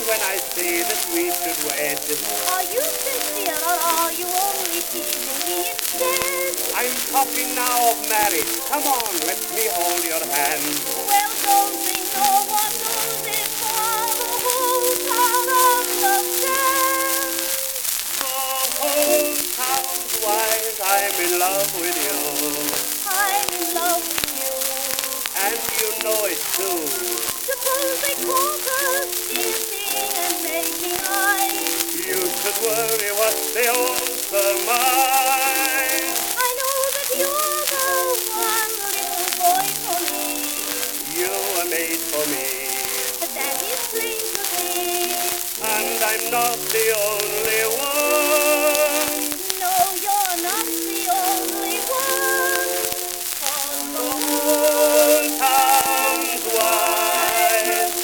when I say that we should wed. Are you sincere or are you only teasing me instead? I'm talking now of marriage. Come on, let me hold your hand. Well, don't think no one knows it, for the whole town understands. The whole town's wise, I'm in love with you. I'm in love with you. And you know it too. Suppose they caught us kissing and making eyes. You should worry what they all surmise. I know that you're the one little boy for me. You were made for me. That is plain to see. And I'm not the only one. No, you're not the only one. The whole town's wise.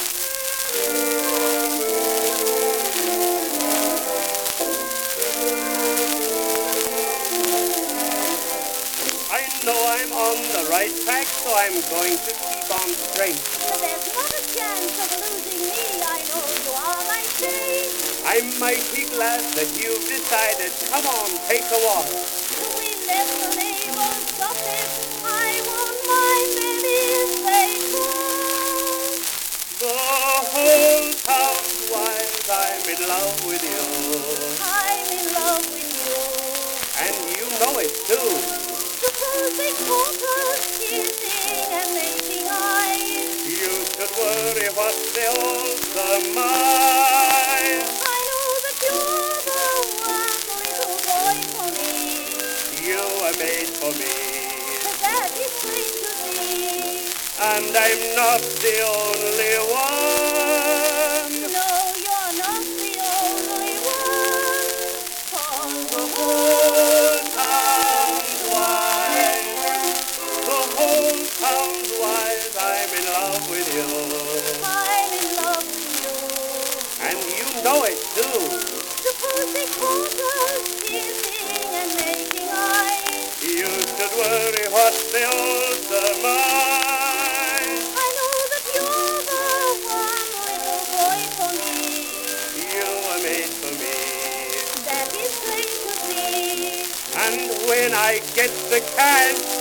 I know I'm on the right track, so I'm going to keep on straight. But there's not a chance of losing me. I know you are my saint. I'm mighty glad that you've decided. Come on, take a walk. We left the neighbors gossip. I won't mind, baby, if they call. The whole town's wise, I'm in love with you. I'm in love with you. And you know it too. Suppose they caught us kissing and making eyes. You should worry what they all surmise. I know that you're the one little boy for me. You were made for me. That is plain to see. And I'm not the only one. No, you're not the only one. For The whole town's wise. The whole town's wise. I'm in love with you. I'm in love with you. And you know it too. Suppose they caught us kissing and making eyes. You should worry what they all surmise. I know that you're the one little boy for me. You were made for me. That is plain to see. And when I get the cash,